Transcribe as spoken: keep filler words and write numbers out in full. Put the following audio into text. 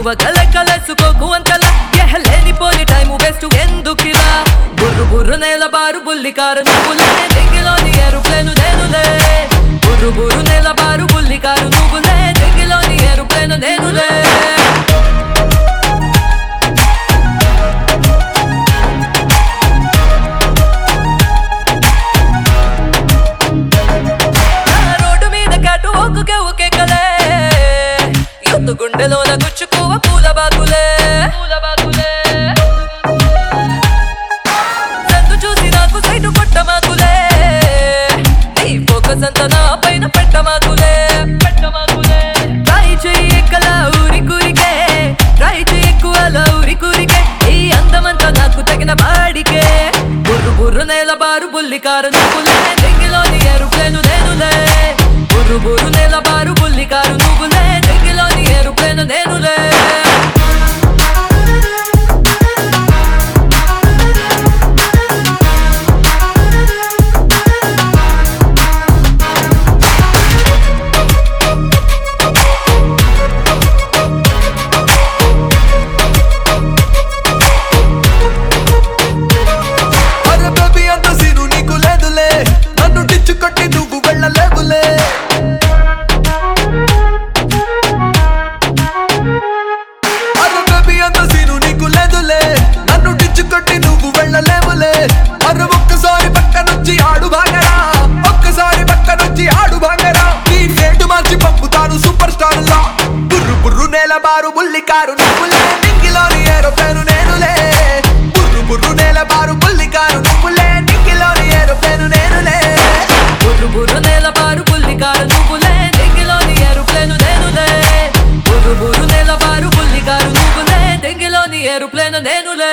నువ్వగల కలసుకోకు అంతలా ఎహలేని పోని time waste ఎందుకిలా బుర్రు బుర్రు నేల బారు బుల్లి కారు నువ్వులే దిగిలోని ఏరుప్లేను నేనులే బుర్రు బుర్రు నేల బారు బుల్లి కారు నువ్వులే దిగిలోని ఏరుప్లేను నేనులే గుండెలోన గుచ్చుకోవ పూల బాకులే పూల బాకులే సందు చూసి నాకు సైటు కొట్టమాకులే నీ ఫోకస్ అంతా నా పైన పెట్టమాకులే పెట్టమాకులే ట్రై చెయ్యి ఎక్కల ఊరి కూరికే ట్రై చెయ్యి ఎక్కువల ఊరి కూరికే ఈ అందమంతా నాకు తగిన బాడికే బుర్రు బుర్రు నేల బారు బుల్లి కారు నువ్వులే దిగిలోని ఏరుప్లేను నేనులే బుర్రు బుర్రు నేల బారు బుల్లి కారు నువ్వులే దిగిలోని ఏరుప్లేను నేనులే ఒక్కసారి పక్క నుంచి ఆడు బాగరా ఒక్కసారి పక్క నుంచి ఆడు బాగరా నీ నేటు మార్చి పంపుతాను సూపర్ స్టార్ లా బుర్రు బుర్రు నేల బారు బుల్లి కారు నువ్వులే నింగిలోని ఏరోప్లేను నేనులే బుర్రు బుర్రు నేల బారు బుల్లి కారు నువ్వులే నింగిలోని ఏరోప్లేను నేనులే బుర్రు బుర్రు నేల బారు బుల్లి కారు నువ్వులే నింగిలోని ఏరోప్లేను నేనులే బుర్రు బుర్రు నేల బారు బుల్లి కారు నువ్వులే నింగిలోని ఏరోప్లేను నేనులే